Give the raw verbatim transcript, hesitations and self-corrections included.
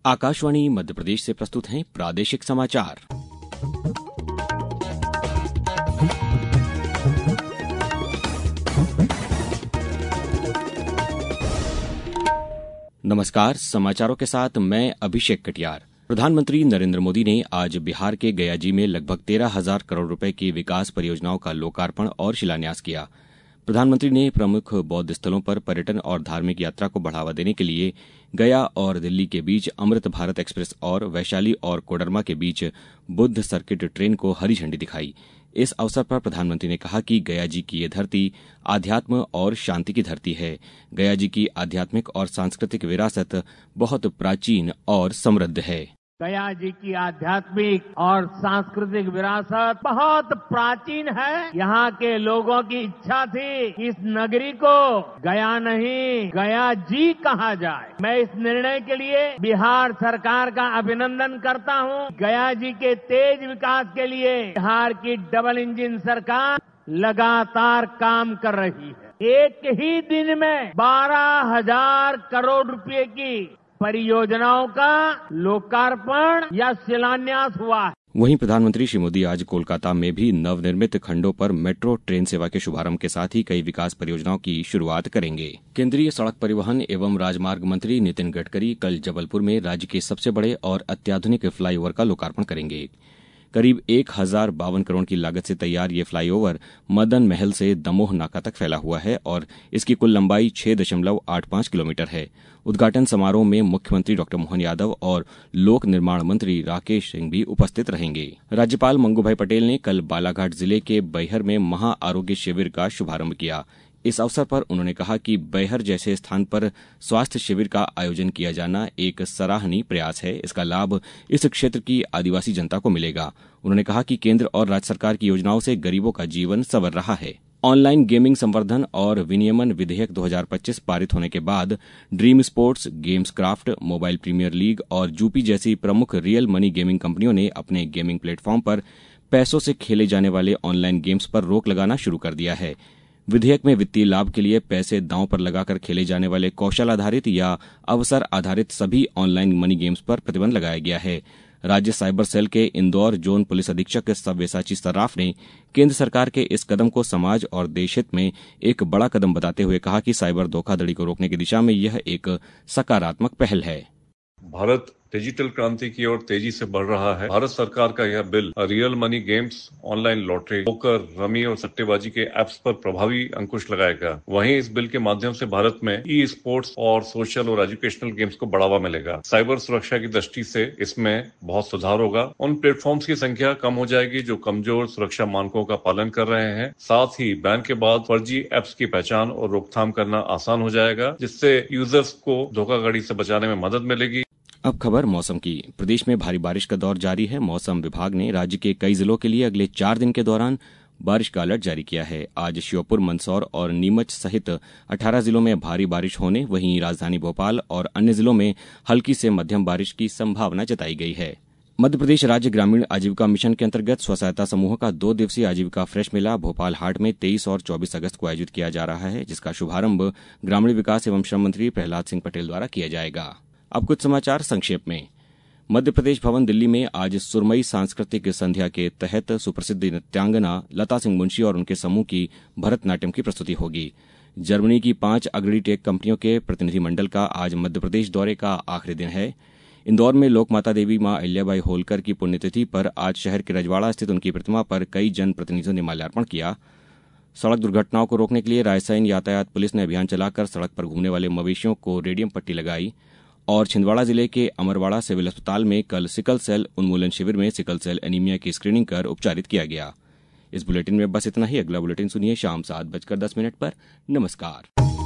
आकाशवाणी मध्य प्रदेश से प्रस्तुत हैं प्रादेशिक समाचार। नमस्कार, समाचारों के साथ मैं अभिषेक कटियार। प्रधानमंत्री नरेंद्र मोदी ने आज बिहार के गयाजी में लगभग तेरह हजार करोड़ रुपए की विकास परियोजनाओं का लोकार्पण और शिलान्यास किया। प्रधानमंत्री ने प्रमुख बौद्ध स्थलों पर पर्यटन और धार्मिक यात्रा को बढ़ावा देने के लिए गया और दिल्ली के बीच अमृत भारत एक्सप्रेस और वैशाली और कोडरमा के बीच बुद्ध सर्किट ट्रेन को हरी झंडी दिखाई। इस अवसर पर प्रधानमंत्री ने कहा कि गया जी की ये धरती आध्यात्म और शांति की धरती है। गया जी की आध्यात्मिक और सांस्कृतिक विरासत बहुत प्राचीन और समृद्ध है। गया जी की आध्यात्मिक और सांस्कृतिक विरासत बहुत प्राचीन है। यहाँ के लोगों की इच्छा थी कि इस नगरी को गया नहीं गया जी कहा जाए। मैं इस निर्णय के लिए बिहार सरकार का अभिनंदन करता हूँ। गया जी के तेज विकास के लिए बिहार की डबल इंजन सरकार लगातार काम कर रही है। एक ही दिन में बारह हजार करोड़ रुपए की परियोजनाओं का लोकार्पण या शिलान्यास हुआ है। वहीं प्रधानमंत्री श्री मोदी आज कोलकाता में भी नवनिर्मित खंडों पर मेट्रो ट्रेन सेवा के शुभारंभ के साथ ही कई विकास परियोजनाओं की शुरुआत करेंगे। केंद्रीय सड़क परिवहन एवं राजमार्ग मंत्री नितिन गडकरी कल जबलपुर में राज्य के सबसे बड़े और अत्याधुनिक फ्लाईओवर का लोकार्पण करेंगे। करीब एक हजार बावन करोड़ की लागत से तैयार ये फ्लाईओवर मदन महल से दमोह नाका तक फैला हुआ है और इसकी कुल लंबाई छह दशमलव आठ पांच किलोमीटर है। उद्घाटन समारोह में मुख्यमंत्री डॉक्टर मोहन यादव और लोक निर्माण मंत्री राकेश सिंह भी उपस्थित रहेंगे। राज्यपाल मंगूभाई पटेल ने कल बालाघाट जिले के बैहर में महा आरोग्य शिविर का शुभारंभ किया। इस अवसर पर उन्होंने कहा कि बैहर जैसे स्थान पर स्वास्थ्य शिविर का आयोजन किया जाना एक सराहनीय प्रयास है। इसका लाभ इस क्षेत्र की आदिवासी जनता को मिलेगा। उन्होंने कहा कि केंद्र और राज्य सरकार की योजनाओं से गरीबों का जीवन संवर रहा है। ऑनलाइन गेमिंग संवर्धन और विनियमन विधेयक दो हजार पच्चीस पारित होने के बाद Dream Sports, Gameskraft, Mobile Premier League और जूपी जैसी प्रमुख रियल मनी गेमिंग कंपनियों ने अपने गेमिंग प्लेटफॉर्म पर पैसों से खेले जाने वाले ऑनलाइन गेम्स पर रोक लगाना शुरू कर दिया है। विधेयक में वित्तीय लाभ के लिए पैसे दांव पर लगाकर खेले जाने वाले कौशल आधारित या अवसर आधारित सभी ऑनलाइन मनी गेम्स पर प्रतिबंध लगाया गया है। राज्य साइबर सेल के इंदौर जोन पुलिस अधीक्षक सव्यसाची सर्राफ ने केंद्र सरकार के इस कदम को समाज और देश हित में एक बड़ा कदम बताते हुए कहा कि साइबर धोखाधड़ी को रोकने की दिशा में यह एक सकारात्मक पहल है। भारत डिजिटल क्रांति की ओर तेजी से बढ़ रहा है। भारत सरकार का यह bill real money games, online lottery, poker, rummy और सट्टेबाजी के एप्स पर प्रभावी अंकुश लगाएगा। वहीं इस बिल के माध्यम से भारत में ई स्पोर्ट्स और सोशल और एजुकेशनल गेम्स को बढ़ावा मिलेगा। साइबर सुरक्षा की दृष्टि से इसमें बहुत सुधार होगा। उन प्लेटफॉर्म्स की संख्या कम हो जाएगी जो कमजोर सुरक्षा मानकों का पालन कर रहे हैं। साथ ही बैन के बाद फर्जी एप्स की पहचान और रोकथाम करना आसान हो जाएगा, जिससे यूजर्स को धोखाधड़ी से बचाने में मदद मिलेगी। अब खबर मौसम की। प्रदेश में भारी बारिश का दौर जारी है। मौसम विभाग ने राज्य के कई जिलों के लिए अगले चार दिन के दौरान बारिश का अलर्ट जारी किया है। आज श्योपुर, मंदसौर और नीमच सहित अठारह जिलों में भारी बारिश होने, वहीं राजधानी भोपाल और अन्य जिलों में हल्की से मध्यम बारिश की संभावना जताई गई है। मध्य प्रदेश राज्य ग्रामीण आजीविका मिशन के अंतर्गत स्व सहायता समूह का दो दिवसीय आजीविका फ्रेश मेला भोपाल हाट में तेईस और चौबीस अगस्त को आयोजित किया जा रहा है, जिसका शुभारंभ ग्रामीण विकास एवं श्रम मंत्री प्रहलाद सिंह पटेल द्वारा किया जाएगा। अब कुछ समाचार संक्षेप में। मध्य प्रदेश भवन दिल्ली में आज सुरमई सांस्कृतिक संध्या के तहत सुप्रसिद्ध नृत्यांगना लता सिंह मुंशी और उनके समूह की भरतनाट्यम की प्रस्तुति होगी। जर्मनी की पांच अग्रणी टेक कंपनियों के प्रतिनिधिमंडल का आज मध्य प्रदेश दौरे का आखिरी दिन है। इंदौर में लोकमाता देवी मां अहिल्याबाई होलकर की पुण्यतिथि पर आज शहर के रजवाड़ा स्थित उनकी प्रतिमा पर कई जनप्रतिनिधियों ने माल्यार्पण किया। सड़क दुर्घटनाओं को रोकने के लिए रायसेन यातायात पुलिस ने अभियान चलाकर सड़क पर घूमने वाले मवेशियों को रेडियम पट्टी लगाई। और छिंदवाड़ा जिले के अमरवाड़ा सिविल अस्पताल में कल सिकल सेल उन्मूलन शिविर में सिकल सेल एनीमिया की स्क्रीनिंग कर उपचारित किया गया। इस बुलेटिन में बस इतना ही। अगला बुलेटिन सुनिए शाम सात बजकर दस मिनट पर। नमस्कार।